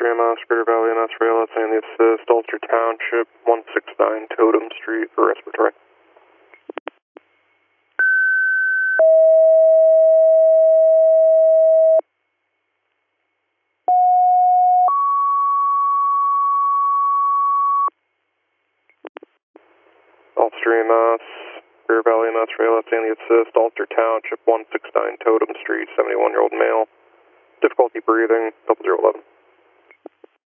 Gulfstream, Spirit Valley, and Rail, and the assist, Ulster Township, 169 Totem Street for respiratory. Gulfstream, Spirit Valley, and Rail, and the assist, Ulster Township, 169 Totem Street, 71-year-old male, difficulty breathing, 0011.